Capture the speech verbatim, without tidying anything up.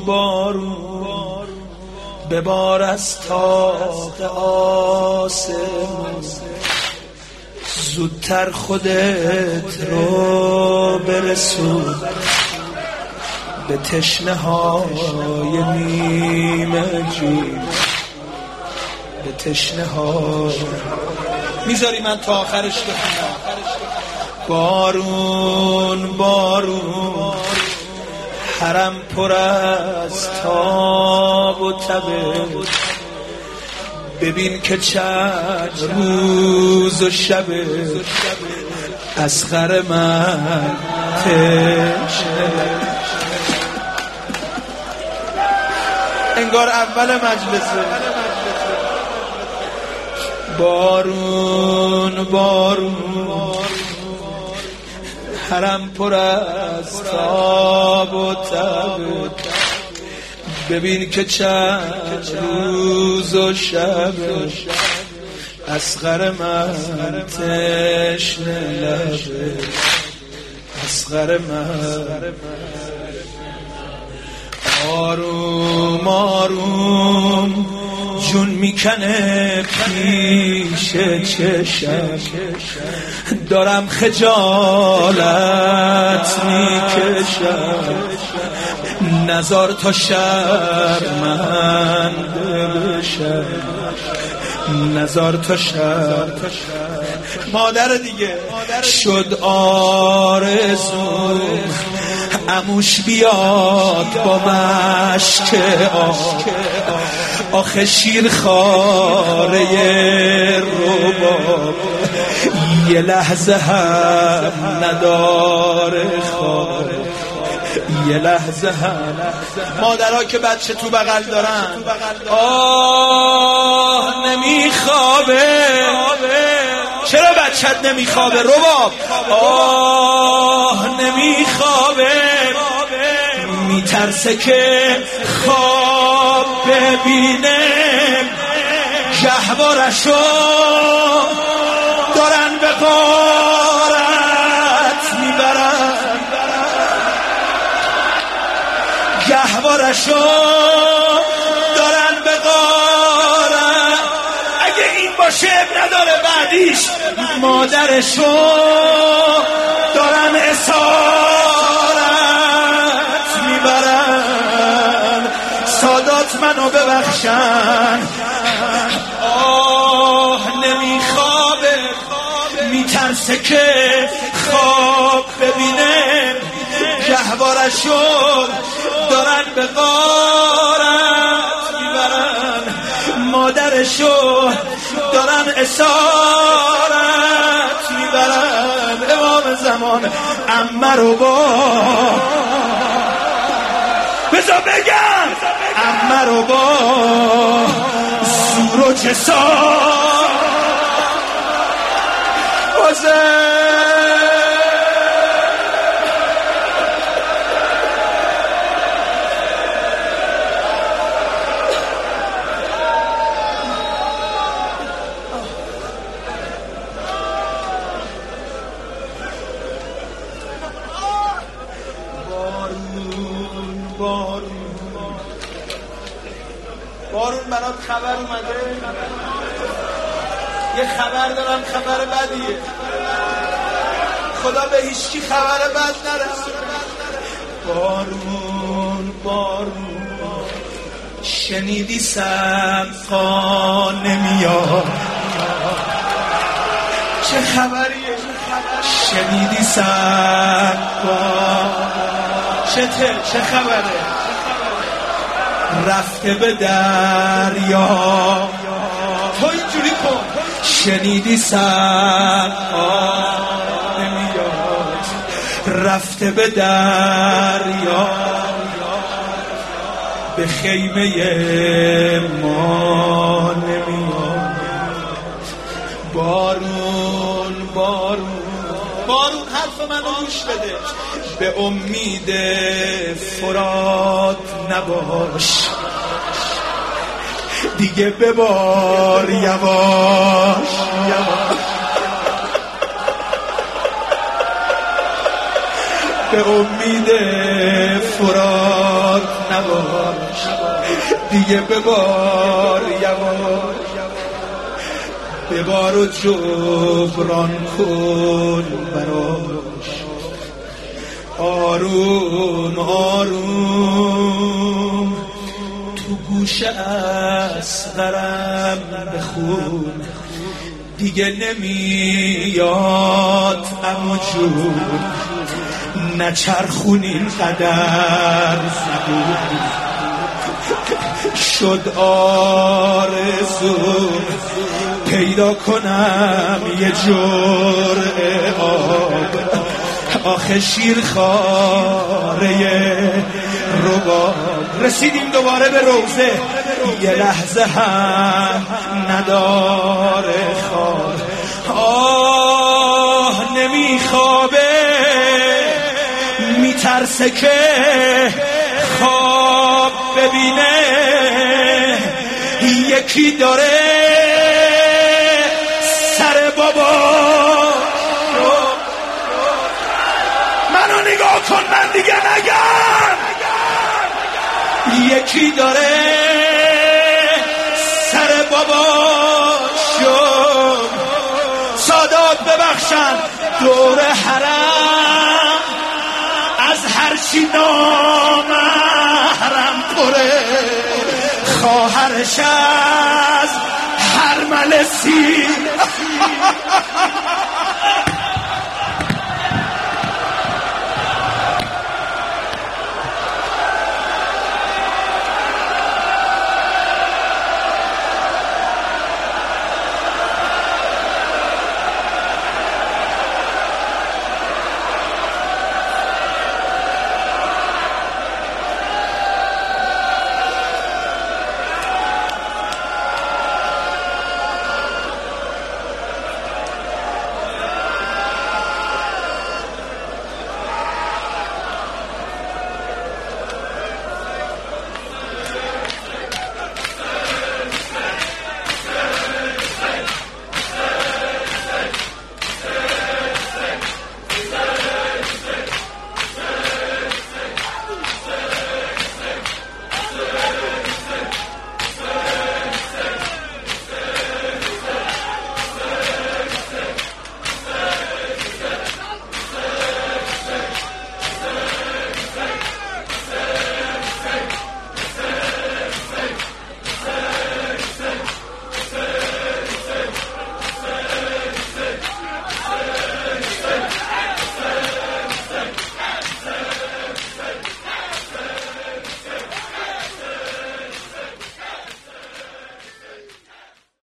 بارون ببار از طاق آسمون، زودتر خودت رو برسون به تشنه های نیمه جون، به تشنه های. میذاری من تا آخرش بخونم؟ بارون بارون حرم پر از تاب و تبه، ببین که چند روز و شبه، اصغر من تشنه. انگار اول مجلسه. بارون بارون حرم پر از تاب و تب، ببین که چند روز و شب، اصغر من تشنه لبه، اصغر من. آروم آروم جون میکنه پیش چشم، دارم خجالت میکشم، نزار تا شرمنده بشم، نزار تا شرم. مادر دیگه شد آرزوم عموش بیاد با مشک آه، آخه شیر خاره رباب یه لحظه هم نداره خواب، یه لحظه هم. مادرها که بچه تو بغل دارن آه نمیخوابه، چرا بچت نمیخوابه رباب؟ آه نمیخوابه، میترسه که خواب ببینه، گهوارشو دارن به غارت میبرن، گهوارشو دارن به غارت. اگه این باشه نداره بعدیش مادرشو دارن اسارت میبرن. سادات منو ببخشن، آه نمیخوابه، میترسه که خواب ببینه، گهوارشو دارن به غارت میبرن، مادرشو دارن اسارت میبرن. امام زمان عمه رو با بذار بگم، عمه رو با زور و جسار بازه بارون برات خبر اومده؟ یه خبر دارم، خبر بدیه، خدا به هیچکی خبر بد نرسونه. بارون بارون شنیدی سقا نمیاد، چه خبریه؟ شنیدی سقا چه چه خبره؟ رفته به دریا، تو اینجوری کن. شنیدی سقا نمیاد، رفته به دریا، به خیمه ما نمیاد. بارون بارون بارون حرف منو گوش بده، به امید فرات نباش، دیگه ببار یواش یواش. به امید فرات نباش، دیگه ببار یواش، ببار و جبران کن براش. آروم آروم تو گوش اصغرم بخون، دیگه نمیاد عمو جون، نچرخون این قدر زبون. شد آرزوم پیدا کنم یه جرعه آب، آخه شیرخواره رباب. رسیدیم دوباره به روزه، یه لحظه هم نداره خواب. آه نمیخوابه، میترسه که خواب ببینه. یکی داره سر بابا، منو نگاه کن من دیگه نگم. یکی داره سر بابا شد، سادات ببخشن دور حرم از هرچی نامحرم پره. خواهرش از هرمل سیر